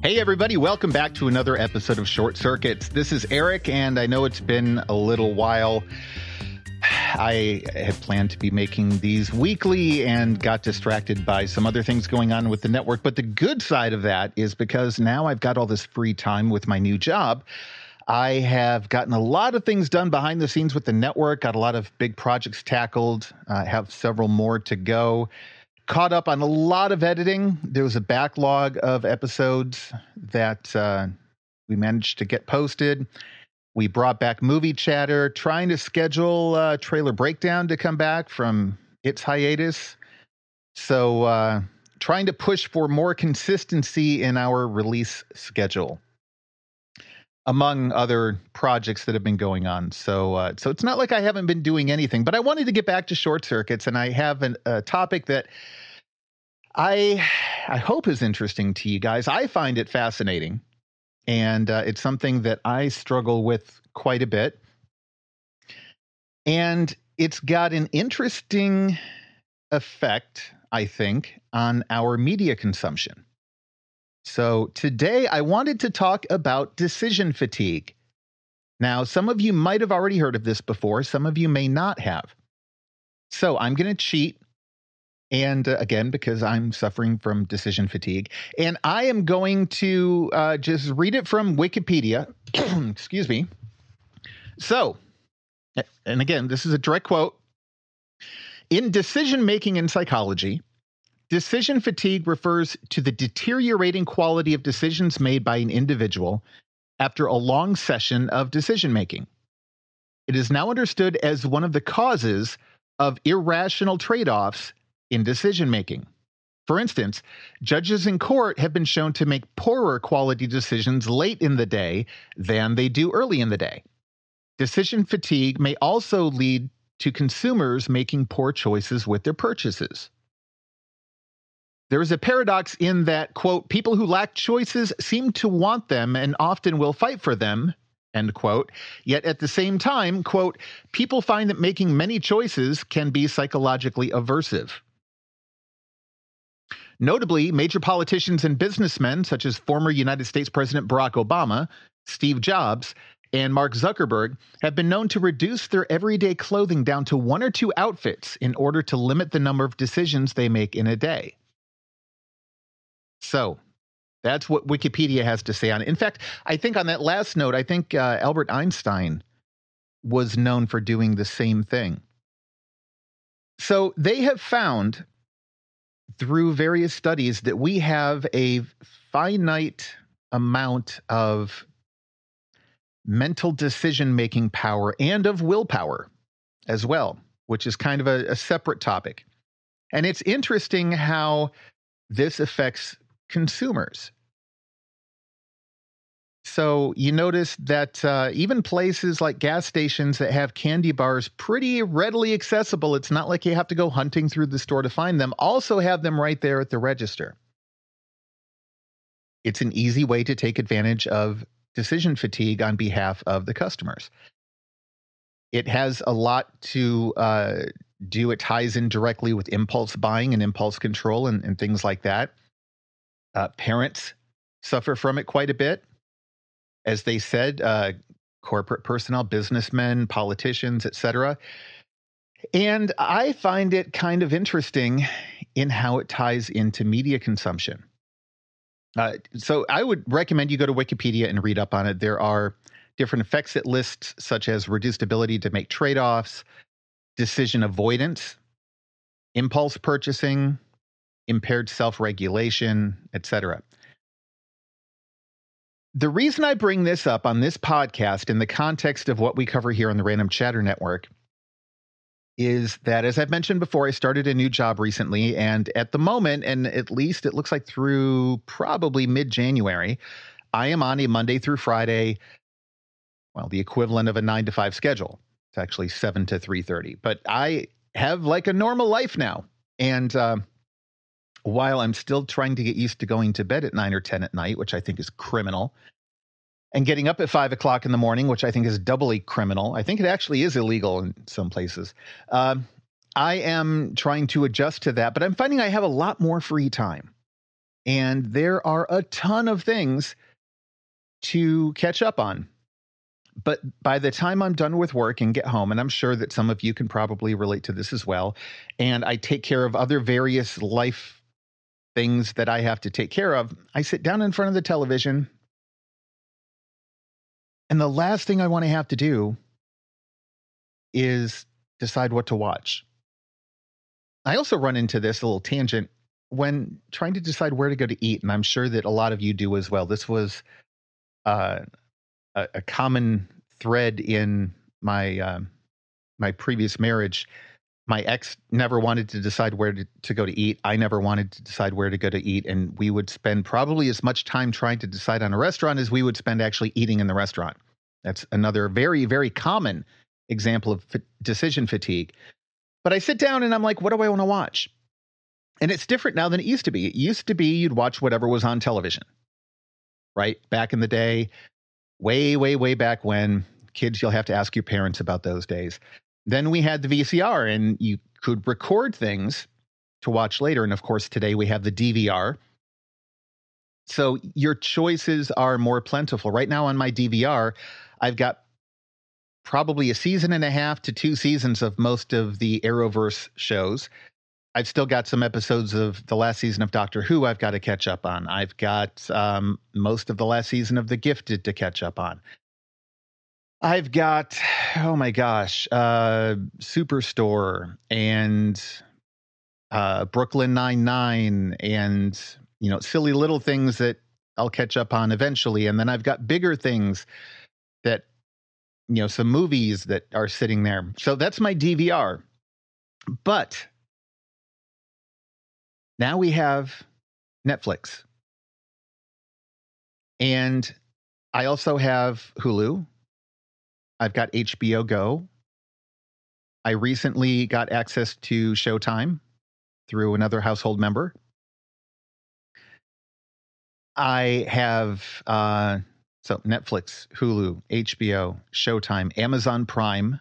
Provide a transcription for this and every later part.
Hey everybody, welcome back to another episode of Short Circuits. This is Eric, and I know it's been a little while. I had planned to be making these weekly and got distracted by some other things going on with the network. But the good side of that is because now I've got all this free time with my new job. I have gotten a lot of things done behind the scenes with the network, got a lot of big projects tackled, have several more to go. Caught up on a lot of editing. There was a backlog of episodes that we managed to get posted. We brought back Movie Chatter, trying to schedule Trailer Breakdown to come back from its hiatus. So trying to push for more consistency in our release schedule, among other projects that have been going on. So it's not like I haven't been doing anything, but I wanted to get back to Short Circuits, and I have a topic that I hope is interesting to you guys. I find it fascinating, and it's something that I struggle with quite a bit. And it's got an interesting effect, I think, on our media consumption. So today I wanted to talk about decision fatigue. Now, some of you might have already heard of this before. Some of you may not have. So I'm going to cheat. And again, because I'm suffering from decision fatigue, and I am going to just read it from Wikipedia. Excuse me. So, and again, this is a direct quote. In decision-making in psychology, decision fatigue refers to the deteriorating quality of decisions made by an individual after a long session of decision-making. It is now understood as one of the causes of irrational trade-offs in decision-making. For instance, judges in court have been shown to make poorer quality decisions late in the day than they do early in the day. Decision fatigue may also lead to consumers making poor choices with their purchases. There is a paradox in that, quote, people who lack choices seem to want them and often will fight for them, end quote. Yet at the same time, quote, people find that making many choices can be psychologically aversive. Notably, major politicians and businessmen, such as former United States President Barack Obama, Steve Jobs, and Mark Zuckerberg, have been known to reduce their everyday clothing down to one or two outfits in order to limit the number of decisions they make in a day. So that's what Wikipedia has to say on it. In fact, I think on that last note, I think Albert Einstein was known for doing the same thing. So they have found through various studies that we have a finite amount of mental decision-making power and of willpower as well, which is kind of a separate topic. And it's interesting how this affects consumers. So you notice that even places like gas stations that have candy bars pretty readily accessible, it's not like you have to go hunting through the store to find them, also have them right there at the register. It's an easy way to take advantage of decision fatigue on behalf of the customers. It has a lot to do. It ties in directly with impulse buying and impulse control and things like that. Parents suffer from it quite a bit. As they said, corporate personnel, businessmen, politicians, etc. And I find it kind of interesting in how it ties into media consumption. So I would recommend you go to Wikipedia and read up on it. There are different effects it lists, such as reduced ability to make trade-offs, decision avoidance, impulse purchasing, impaired self-regulation, etc. The reason I bring this up on this podcast in the context of what we cover here on the Random Chatter Network is that, as I've mentioned before, I started a new job recently, and at the moment, and at least it looks like through probably mid-January, I am on a Monday through Friday, well, the equivalent of a 9-to-5 schedule. It's actually 7 to 3:30, but I have like a normal life now. And while I'm still trying to get used to going to bed at 9 or 10 at night, which I think is criminal, and getting up at 5 o'clock in the morning, which I think is doubly criminal. I think it actually is illegal in some places. I am trying to adjust to that, but I'm finding I have a lot more free time. And there are a ton of things to catch up on. But by the time I'm done with work and get home, and I'm sure that some of you can probably relate to this as well, and I take care of other various life things that I have to take care of, I sit down in front of the television, and the last thing I want to have to do is decide what to watch. I also run into this little tangent when trying to decide where to go to eat, and I'm sure that a lot of you do as well. This was a common thread in my my previous marriage. My ex never wanted to decide where to go to eat. I never wanted to decide where to go to eat, and we would spend probably as much time trying to decide on a restaurant as we would spend actually eating in the restaurant. That's another very, very common example of decision fatigue. But I sit down and I'm like, what do I want to watch? And it's different now than it used to be. It used to be you'd watch whatever was on television, right? Back in the day, way, way, way back when. Kids, you'll have to ask your parents about those days. Then we had the VCR, and you could record things to watch later. And of course, today we have the DVR. So your choices are more plentiful. Right now on my DVR, I've got probably a season and a half to 2 seasons of most of the Arrowverse shows. I've still got some episodes of the last season of Doctor Who I've got to catch up on. I've got most of the last season of The Gifted to catch up on. I've got, oh my gosh, Superstore and Brooklyn Nine-Nine and, you know, silly little things that I'll catch up on eventually. And then I've got bigger things that, you know, some movies that are sitting there. So that's my DVR. But now we have Netflix. And I also have Hulu. I've got HBO Go. I recently got access to Showtime through another household member. I have so Netflix, Hulu, HBO, Showtime, Amazon Prime,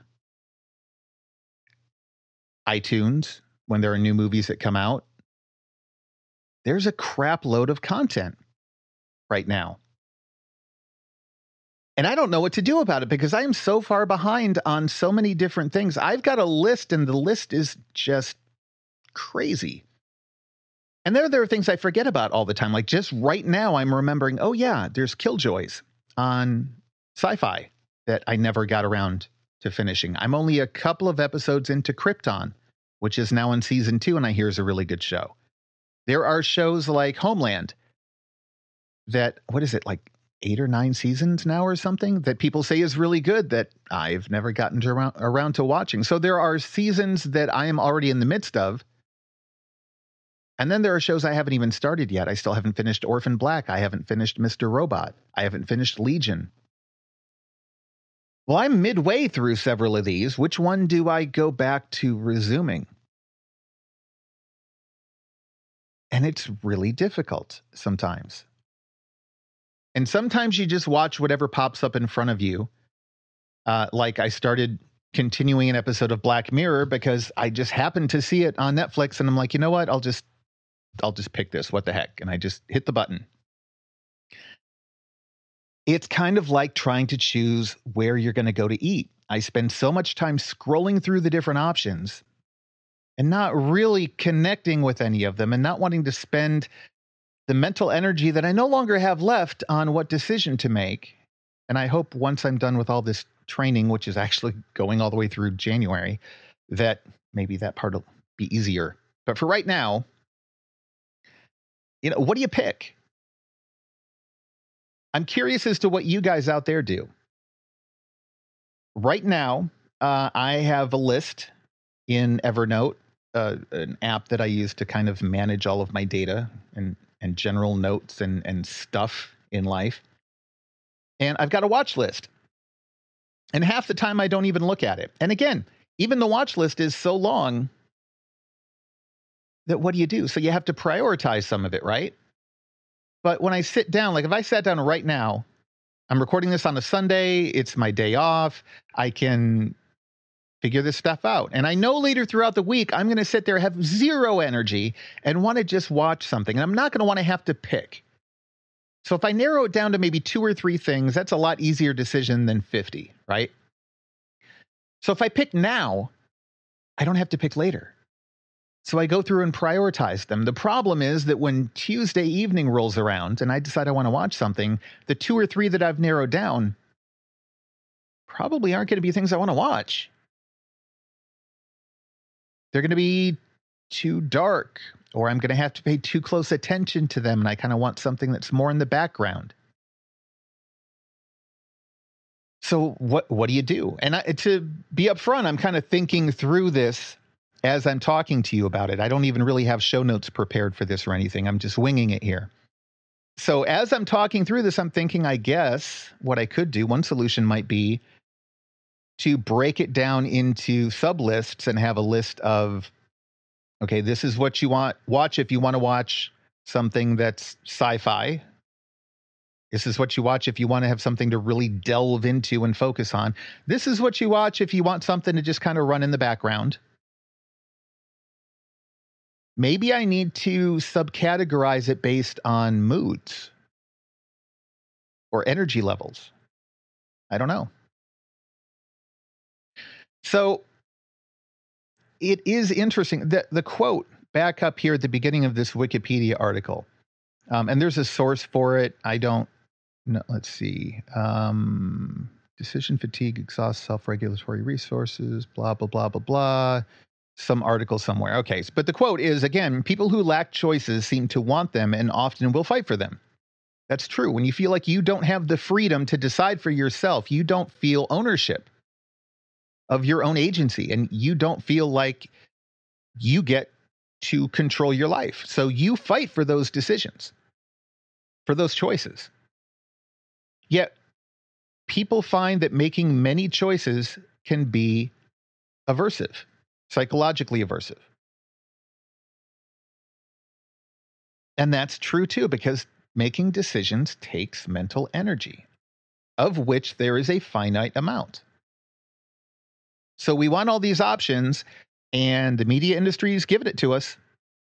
iTunes, when there are new movies that come out. There's a crap load of content right now. And I don't know what to do about it because I am so far behind on so many different things. I've got a list, and the list is just crazy. And there are things I forget about all the time. Like just right now, I'm remembering, oh yeah, there's Killjoys on Sci-Fi that I never got around to finishing. I'm only a couple of episodes into Krypton, which is now in season 2, and I hear is a really good show. There are shows like Homeland that, what is it, like 8 or 9 seasons now or something, that people say is really good that I've never gotten around to watching. So there are seasons that I am already in the midst of. And then there are shows I haven't even started yet. I still haven't finished Orphan Black. I haven't finished Mr. Robot. I haven't finished Legion. Well, I'm midway through several of these. Which one do I go back to resuming? And it's really difficult sometimes. And sometimes you just watch whatever pops up in front of you. Like I started continuing an episode of Black Mirror because I just happened to see it on Netflix, and I'm like, you know what? I'll just pick this. What the heck? And I just hit the button. It's kind of like trying to choose where you're going to go to eat. I spend so much time scrolling through the different options and not really connecting with any of them and not wanting to spend the mental energy that I no longer have left on what decision to make. And I hope once I'm done with all this training, which is actually going all the way through January, that maybe that part will be easier. But for right now, you know, what do you pick? I'm curious as to what you guys out there do. Right now, I have a list in Evernote, an app that I use to kind of manage all of my data and general notes and stuff in life. And I've got a watch list. And half the time I don't even look at it. And again, even the watch list is so long that what do you do? So you have to prioritize some of it, right? But when I sit down, like if I sat down right now, I'm recording this on a Sunday, it's my day off. I can figure this stuff out. And I know later throughout the week, I'm going to sit there, have zero energy, and want to just watch something. And I'm not going to want to have to pick. So if I narrow it down to maybe 2 or 3 things, that's a lot easier decision than 50, right? So if I pick now, I don't have to pick later. So I go through and prioritize them. The problem is that when Tuesday evening rolls around and I decide I want to watch something, the 2 or 3 that I've narrowed down probably aren't going to be things I want to watch. They're going to be too dark, or I'm going to have to pay too close attention to them, and I kind of want something that's more in the background. So what do you do? And to be upfront, I'm kind of thinking through this as I'm talking to you about it. I don't even really have show notes prepared for this or anything. I'm just winging it here. So as I'm talking through this, I'm thinking, I guess what I could do, one solution might be to break it down into sub-lists and have a list of, okay, this is what you watch if you want to watch something that's sci-fi. This is what you watch if you want to have something to really delve into and focus on. This is what you watch if you want something to just kind of run in the background. Maybe I need to subcategorize it based on moods or energy levels. I don't know. So it is interesting. The quote back up here at the beginning of this Wikipedia article, and there's a source for it. I don't know. Let's see. Decision fatigue exhausts self-regulatory resources, blah, blah, blah, blah, blah. Some article somewhere. Okay. But the quote is, again, people who lack choices seem to want them and often will fight for them. That's true. When you feel like you don't have the freedom to decide for yourself, you don't feel ownership of your own agency, and you don't feel like you get to control your life. So you fight for those decisions, for those choices. Yet people find that making many choices can be aversive, psychologically aversive. And that's true too, because making decisions takes mental energy, of which there is a finite amount. So we want all these options, and the media industry is giving it to us.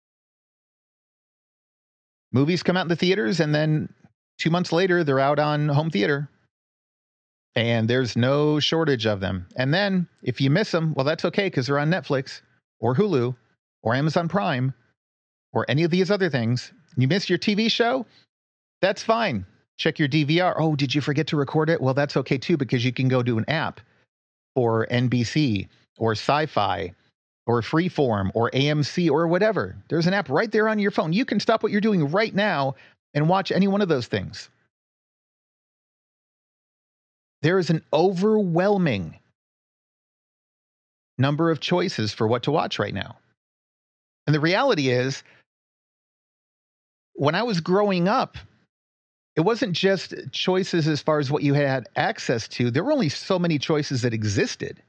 Movies come out in the theaters, and then 2 months later, they're out on home theater. And there's no shortage of them. And then if you miss them, well, that's okay, because they're on Netflix or Hulu or Amazon Prime or any of these other things. You missed your TV show? That's fine. Check your DVR. Oh, did you forget to record it? Well, that's okay too, because you can go to an app or NBC or Sci-Fi or Freeform or AMC or whatever. There's an app right there on your phone. You can stop what you're doing right now and watch any one of those things. There is an overwhelming number of choices for what to watch right now. And the reality is, when I was growing up, it wasn't just choices as far as what you had access to. There were only so many choices that existed.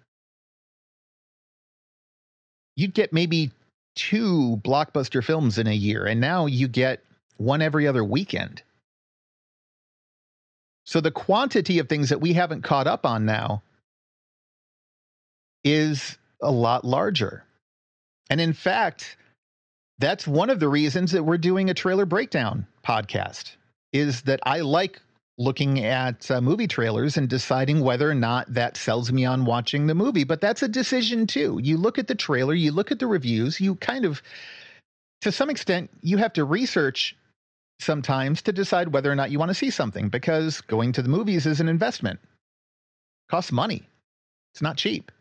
You'd get maybe 2 blockbuster films in a year, and now you get one every other weekend. So the quantity of things that we haven't caught up on now is a lot larger. And in fact, that's one of the reasons that we're doing a trailer breakdown podcast, is that I like looking at movie trailers and deciding whether or not that sells me on watching the movie. But that's a decision too. You look at the trailer, you look at the reviews, you kind of, to some extent, you have to research sometimes to decide whether or not you want to see something, because going to the movies is an investment. It costs money. It's not cheap.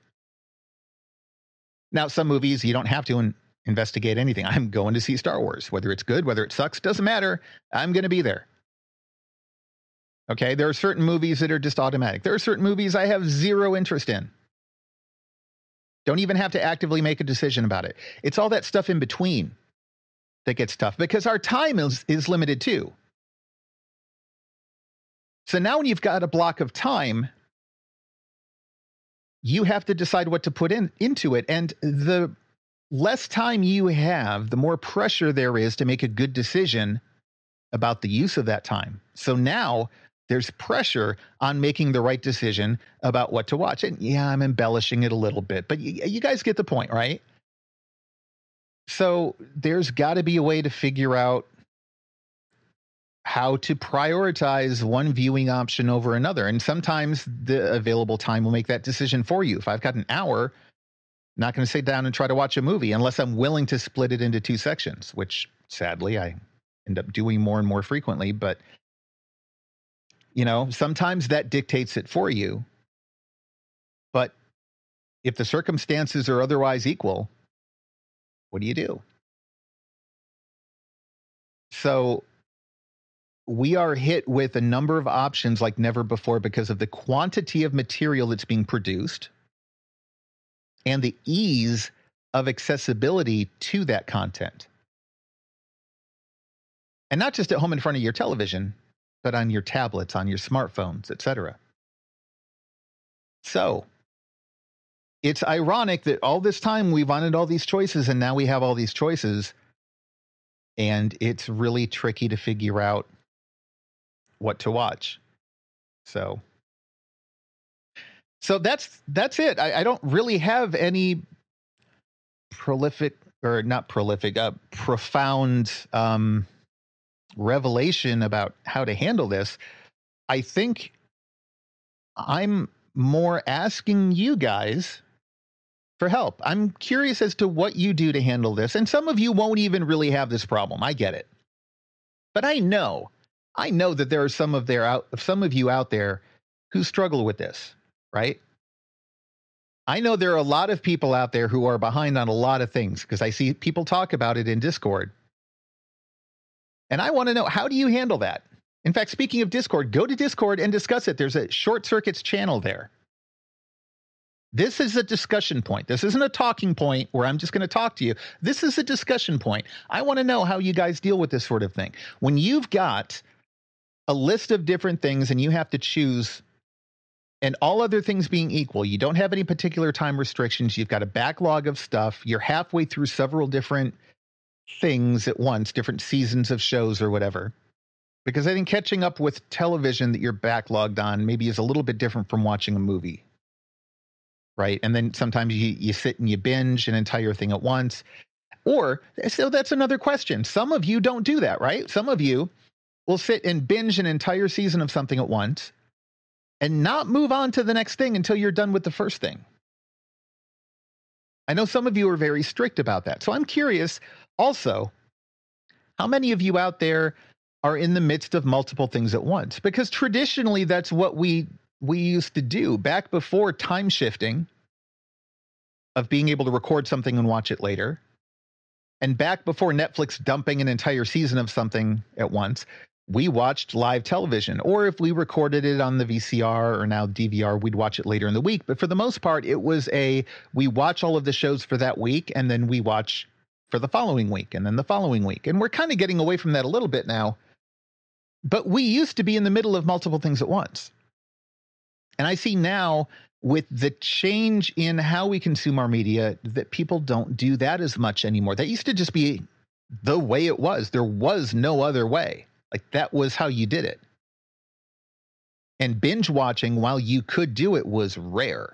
Now, some movies you don't have to investigate anything. I'm going to see Star Wars. Whether it's good, whether it sucks, doesn't matter. I'm going to be there. Okay, there are certain movies that are just automatic. There are certain movies I have zero interest in. Don't even have to actively make a decision about it. It's all that stuff in between that gets tough, because our time is limited too. So now when you've got a block of time, you have to decide what to put into it. And the less time you have, the more pressure there is to make a good decision about the use of that time. So now there's pressure on making the right decision about what to watch. And yeah, I'm embellishing it a little bit, but you guys get the point, right? So there's got to be a way to figure out how to prioritize one viewing option over another. And sometimes the available time will make that decision for you. If I've got an hour, I'm not going to sit down and try to watch a movie unless I'm willing to split it into 2 sections, which sadly I end up doing more and more frequently. But, sometimes that dictates it for you. But if the circumstances are otherwise equal, what do you do? So we are hit with a number of options like never before because of the quantity of material that's being produced and the ease of accessibility to that content. And not just at home in front of your television, but on your tablets, on your smartphones, etc. So it's ironic that all this time we wanted all these choices and now we have all these choices. And it's really tricky to figure out what to watch. So that's it. I don't really have any profound revelation about how to handle this. I think I'm more asking you guys for help. I'm curious as to what you do to handle this. And some of you won't even really have this problem. I get it. But I know that there are some of you out there who struggle with this, right? I know there are a lot of people out there who are behind on a lot of things because I see people talk about it in Discord. And I want to know, how do you handle that? In fact, speaking of Discord, go to Discord and discuss it. There's a Short Circuits channel there. This is a discussion point. This isn't a talking point where I'm just going to talk to you. This is a discussion point. I want to know how you guys deal with this sort of thing. When you've got a list of different things and you have to choose, and all other things being equal, you don't have any particular time restrictions, you've got a backlog of stuff, you're halfway through several different things at once, different seasons of shows or whatever. Because I think catching up with television that you're backlogged on maybe is a little bit different from watching a movie. Right? And then sometimes you sit and you binge an entire thing at once. So that's another question. Some of you don't do that, right? Some of you will sit and binge an entire season of something at once and not move on to the next thing until you're done with the first thing. I know some of you are very strict about that. So I'm curious also, how many of you out there are in the midst of multiple things at once? Because traditionally, that's what we used to do back before time shifting of being able to record something and watch it later. And back before Netflix dumping an entire season of something at once, we watched live television. Or if we recorded it on the VCR or now DVR, we'd watch it later in the week. But for the most part, it was we watch all of the shows for that week and then we watch for the following week and then the following week. And we're kind of getting away from that a little bit now. But we used to be in the middle of multiple things at once. And I see now with the change in how we consume our media that people don't do that as much anymore. That used to just be the way it was. There was no other way. Like that was how you did it. And binge watching while you could do it was rare.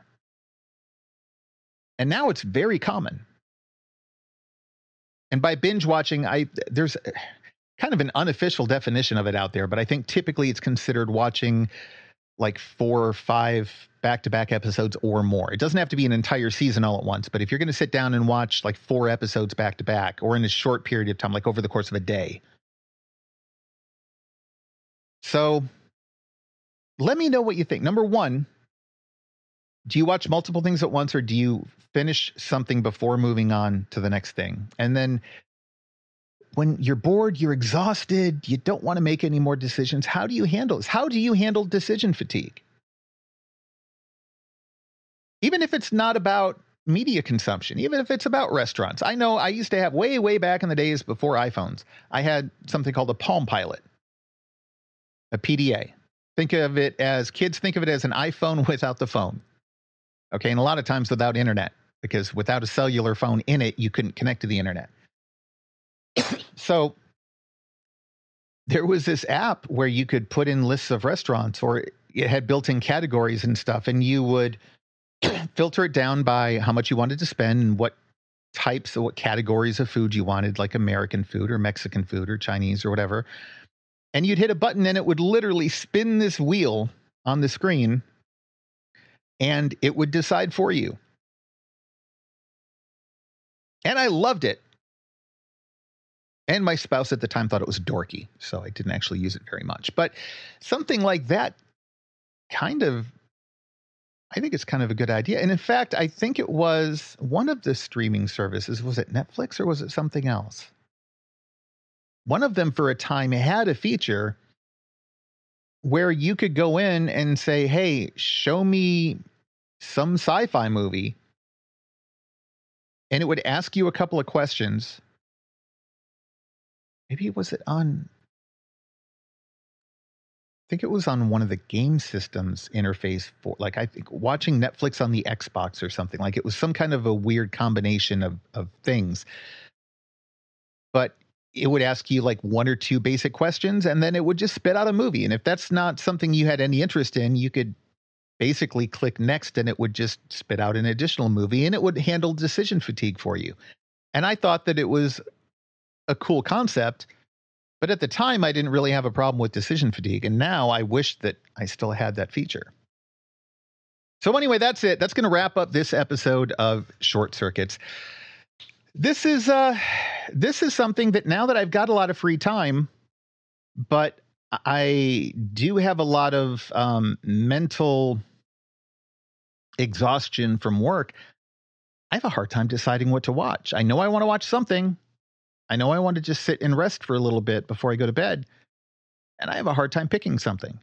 And now it's very common. And by binge watching, there's kind of an unofficial definition of it out there, but I think typically it's considered watching like 4 or 5 back-to-back episodes or more. It doesn't have to be an entire season all at once, but if you're going to sit down and watch like 4 episodes back-to-back or in a short period of time, like over the course of a day. So let me know what you think. Number 1, do you watch multiple things at once or do you finish something before moving on to the next thing? And then when you're bored, you're exhausted, you don't want to make any more decisions, how do you handle this? How do you handle decision fatigue? Even if it's not about media consumption, even if it's about restaurants. I know I used to have way back in the days before iPhones, I had something called a Palm Pilot, a PDA. Think of it as an iPhone without the phone. Okay, and a lot of times without internet, because without a cellular phone in it, you couldn't connect to the internet. So there was this app where you could put in lists of restaurants, or it had built-in categories and stuff, and you would filter it down by how much you wanted to spend and what types or what categories of food you wanted, like American food or Mexican food or Chinese or whatever. And you'd hit a button and it would literally spin this wheel on the screen and it would decide for you. And I loved it. And my spouse at the time thought it was dorky, so I didn't actually use it very much. But something like that I think it's kind of a good idea. And in fact, I think it was one of the streaming services. Was it Netflix or was it something else? One of them for a time had a feature where you could go in and say, hey, show me some sci-fi movie. And it would ask you a couple of questions. Maybe was it on... I think it was on one of the game systems interface for, like, I think watching Netflix on the Xbox or something. Like, it was some kind of a weird combination of things. But it would ask you like one or two basic questions, and then it would just spit out a movie. And if that's not something you had any interest in, you could basically click next and it would just spit out an additional movie, and it would handle decision fatigue for you. And I thought that it was a cool concept. But at the time, I didn't really have a problem with decision fatigue. And now I wish that I still had that feature. So anyway, that's it. That's going to wrap up this episode of Short Circuits. This is something that now that I've got a lot of free time, but I do have a lot of mental exhaustion from work, I have a hard time deciding what to watch. I know I want to watch something. I know I want to just sit and rest for a little bit before I go to bed, and I have a hard time picking something.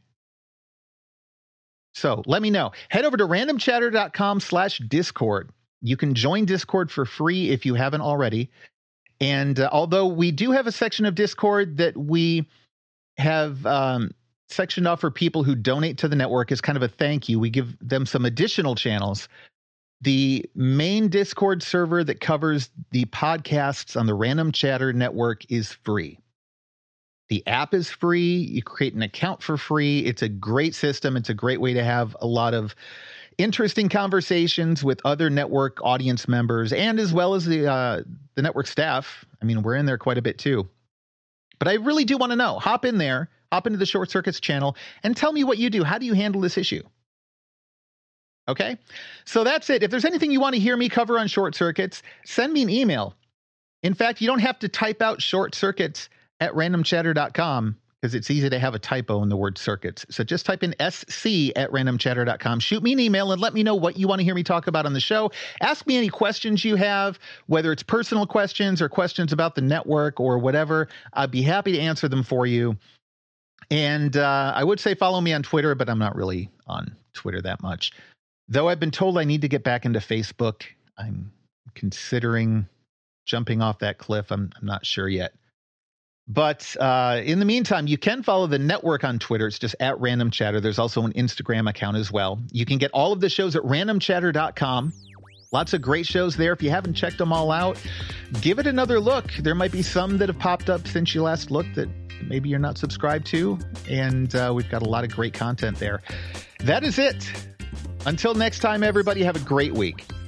So let me know. Head over to randomchatter.com/Discord. You can join Discord for free if you haven't already. And although we do have a section of Discord that we have sectioned off for people who donate to the network as kind of a thank you, we give them some additional channels. The main Discord server that covers the podcasts on the Random Chatter network is free. The app is free. You create an account for free. It's a great system. It's a great way to have a lot of interesting conversations with other network audience members, and as well as the network staff. I mean, we're in there quite a bit too. But I really do want to know. Hop in there, hop into the Short Circuits channel, and tell me what you do. How do you handle this issue? Okay, so that's it. If there's anything you want to hear me cover on Short Circuits, send me an email. In fact, you don't have to type out Short Circuits at randomchatter.com because it's easy to have a typo in the word circuits. So just type in SC at randomchatter.com. Shoot me an email and let me know what you want to hear me talk about on the show. Ask me any questions you have, whether it's personal questions or questions about the network or whatever. I'd be happy to answer them for you. And I would say follow me on Twitter, but I'm not really on Twitter that much. Though I've been told I need to get back into Facebook. I'm considering jumping off that cliff. I'm not sure yet. But in the meantime, you can follow the network on Twitter. It's just at Random Chatter. There's also an Instagram account as well. You can get all of the shows at randomchatter.com. Lots of great shows there. If you haven't checked them all out, give it another look. There might be some that have popped up since you last looked that maybe you're not subscribed to. And we've got a lot of great content there. That is it. Until next time, everybody, have a great week.